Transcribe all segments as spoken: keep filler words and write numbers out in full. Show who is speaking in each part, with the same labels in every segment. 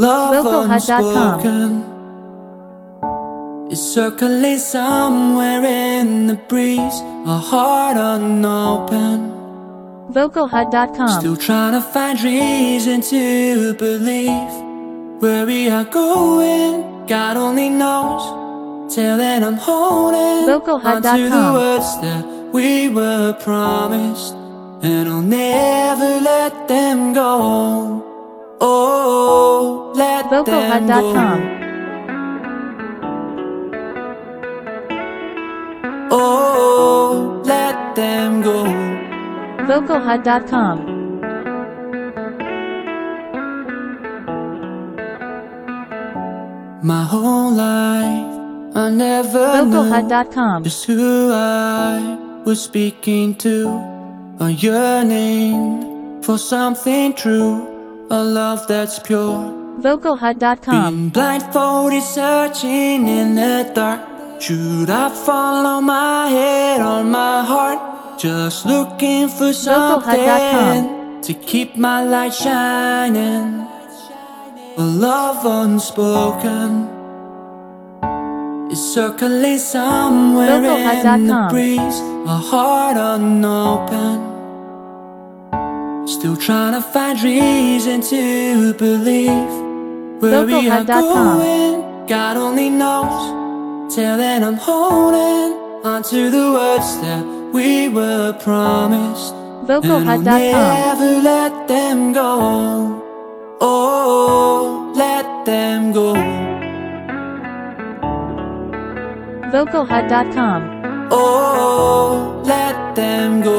Speaker 1: love
Speaker 2: vocalhut dot com.
Speaker 1: unspoken is circling somewhere in the breeze, a heart unopened.
Speaker 2: vocalhut dot com.
Speaker 1: Still trying to find reason to believe where we are going, God only knows. Till then I'm holding
Speaker 2: vocalhut
Speaker 1: on
Speaker 2: dot
Speaker 1: to the
Speaker 2: com.
Speaker 1: words that we were promised, and I'll never let them go. Oh, let them
Speaker 2: vocalhut dot com.
Speaker 1: go. Oh, let them go.
Speaker 2: vocalhut dot com.
Speaker 1: My whole life I never
Speaker 2: vocalhut
Speaker 1: knew
Speaker 2: dot com.
Speaker 1: just who I was speaking to. A yearning for something true, a love that's pure.
Speaker 2: vocalhut dot com.
Speaker 1: Being blindfolded, searching in the dark. Should I follow my head or my heart? Just looking for
Speaker 2: vocalhut dot com.
Speaker 1: something to keep my light shining. A love unspoken is circling somewhere
Speaker 2: vocalhut dot
Speaker 1: in the
Speaker 2: com.
Speaker 1: breeze, a heart unopened. Still trying to find reason to believe where we are
Speaker 2: vocalhut dot com.
Speaker 1: going, God only knows. Till then I'm holding on to the words that we were promised, and I'll
Speaker 2: vocalhut dot com.
Speaker 1: never let them go. Oh, let them go.
Speaker 2: vocalhut dot com.
Speaker 1: Oh, let them go.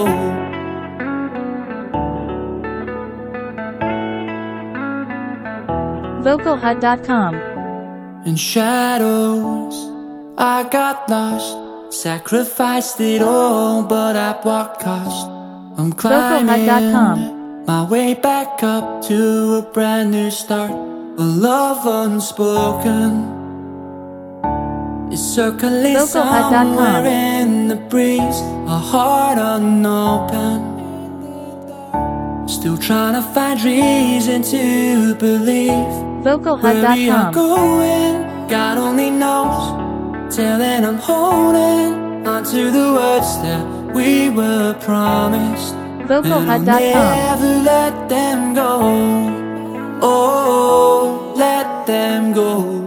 Speaker 2: vocalhut dot com.
Speaker 1: In shadows, I got lost, sacrificed it all, but at what cost? I'm
Speaker 2: vocalhut dot com.
Speaker 1: climbing my way back up to a brand new start. A love unspoken is circling
Speaker 2: vocalhut dot com.
Speaker 1: somewhere in the breeze, a heart unopened. Still trying to find reason to believe
Speaker 2: vocalhut
Speaker 1: where
Speaker 2: dot
Speaker 1: we are
Speaker 2: com.
Speaker 1: going, God only knows. Till then I'm holding on to the words that we were promised, and I'll
Speaker 2: vocalhut dot com.
Speaker 1: never let them go. Oh, let them go.